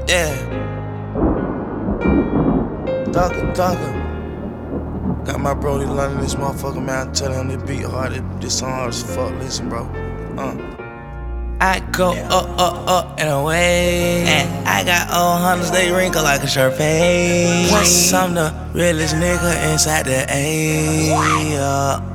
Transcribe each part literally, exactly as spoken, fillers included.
Yeah. Thugger, thugger. Got my brody London, this motherfucker, man. I tell him this beat hard, this song hard as fuck. Listen, bro. Uh. I go yeah. up, up, up and away. And I got old hunters, they wrinkle like a Sharpay. Plus, I'm the realest nigga inside the A. Uh.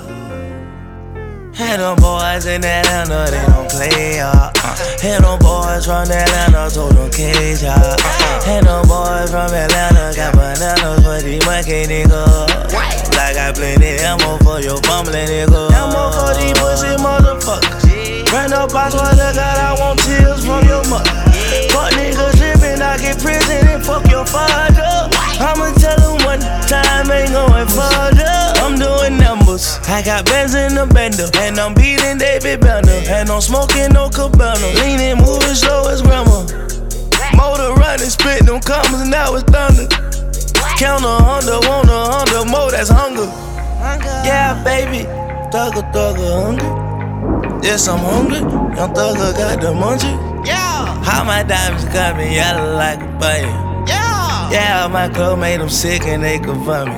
Had them boys in Atlanta, they don't play, y'all. Uh. Had them boys from Atlanta, told them cage, y'all. Uh. Had them boys from Atlanta, got bananas for these monkey niggas. Like I plenty ammo for your bumbling nigga. Ammo for these pussy motherfuckers. Ran up box what I got, I want tears from your mother. Fuck niggas trippin', I get prison and fuck your father. I'ma tell him one time, ain't going further. I'm doing numbers. I got bands in the bender, and I'm beating David Banner. And I'm smoking no Cabana, leaning, moving slow as grandma. Motor running, spit them commas, and now it's thunder. Count a hundred, want a hundred more, that's hunger. Yeah, baby, thugger, thugger, hungry. Yes, I'm hungry. Young thugger got the munchie. Yeah. How my diamonds got me yellow like a bunny. Yeah. Yeah, my clothes made them sick and they could vomit.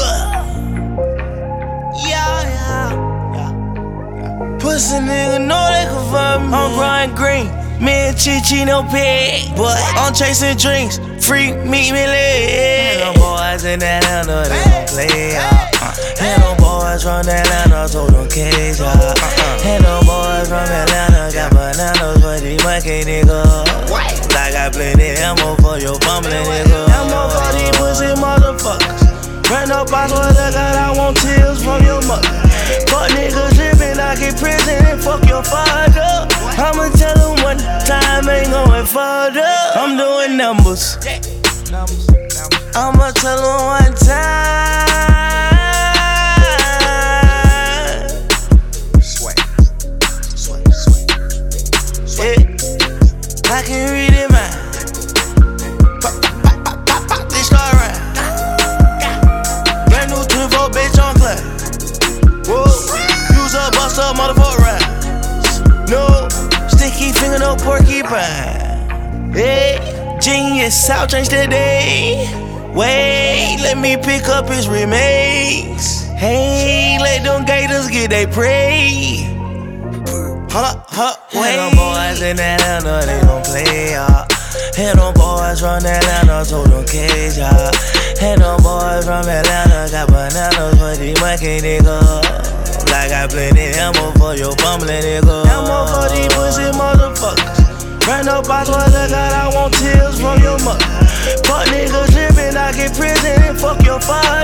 Yeah, yeah, yeah. Pussy nigga know they could vomit. I'm growing green. Me and Chi-Chi no pig. But I'm chasing drinks. Free meet me lit. And them boys in Atlanta, they don't play out. And them boys from Atlanta, told them cage out. And them boys from Atlanta, got bananas for these monkey niggas. Like I plenty ammo for your bumbling nigga. Ammo for these pussy motherfuckers. Ran up box what I got, I want tears from your mother. Fuck niggas trippin', I get prison and fuck your father. I'ma tell him one time, ain't going further. I'm doing numbers. I'ma tell him one time. Sweat, sweat, sweat, sweat. Yeah. I can read it, man. Pop, pop, pop, pop, pop, this car right. Brand new twin-four bitch on class. Whoa, use a bust up motherfucker ride. No, sticky finger, no porcupine. Hey, genius, I'll change the day. Wait, let me pick up his remains. Hey, let them gators get they prey. Hold up, hold up, wait. And them boys in Atlanta, they don't play, y'all. And them boys from Atlanta, told them cage, y'all. And them boys from Atlanta, got bananas for these monkey niggas. Like I plenty ammo for your bumbling nigga. Ammo for these pussy motherfuckers. Ran up box what I got, I want tears from your mother. Fuck niggas trippin', I get prison and fuck your father.